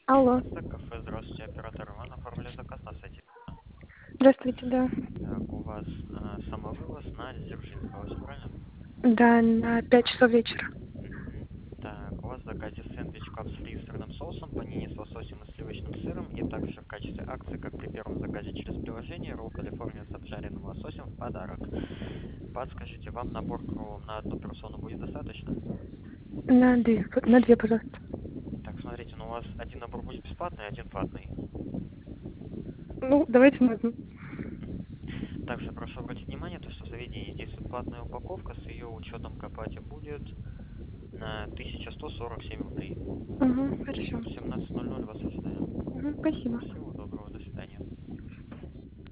Алло. Так, кафе, здравствуйте, оператор Иван, оформили заказ на сайте. Здравствуйте, да. Так, у вас самовывоз на Дзержинского, все правильно? Да, на 5 часов вечера. Так, у вас в заказе сэндвич капсули с сырным соусом, панини с лососем и сливочным сыром, и также в качестве акции, как при первом заказе через приложение, ролл Калифорния с обжаренным лососем в подарок. Подскажите, вам набор кроллов на одну персону будет достаточно? На две, пожалуйста. Так, смотрите, ну у вас один набор будет бесплатный, один платный. Ну, давайте на одну. Также прошу обратить внимание, то, что в заведении действует платная упаковка, с ее учетом к оплате будет на 1147 рублей. Угу, Все, хорошо. в 17:00 вас ожидаем. Угу, спасибо. Всего